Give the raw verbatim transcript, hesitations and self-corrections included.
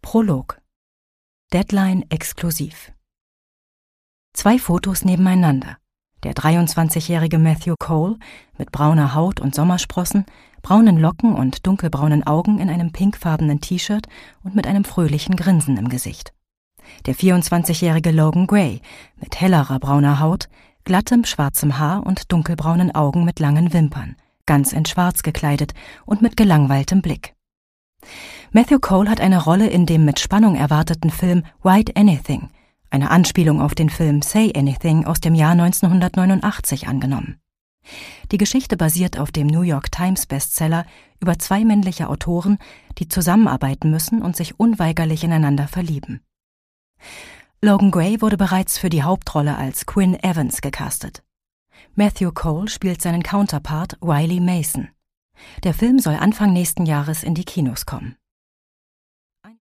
Prolog. Deadline exklusiv. Zwei Fotos nebeneinander. Der dreiundzwanzigjährige Matthew Cole mit brauner Haut und Sommersprossen, braunen Locken und dunkelbraunen Augen in einem pinkfarbenen T-Shirt und mit einem fröhlichen Grinsen im Gesicht. Der vierundzwanzigjährige Logan Gray mit hellerer brauner Haut, glattem schwarzem Haar und dunkelbraunen Augen mit langen Wimpern, ganz in schwarz gekleidet und mit gelangweiltem Blick. Matthew Cole hat eine Rolle in dem mit Spannung erwarteten Film Write Anything, eine Anspielung auf den Film Say Anything aus dem Jahr neunzehnhundertneunundachtzig, angenommen. Die Geschichte basiert auf dem New York Times Bestseller über zwei männliche Autoren, die zusammenarbeiten müssen und sich unweigerlich ineinander verlieben. Logan Gray wurde bereits für die Hauptrolle als Quinn Evans gecastet. Matthew Cole spielt seinen Counterpart Riley Mason. Der Film soll Anfang nächsten Jahres in die Kinos kommen.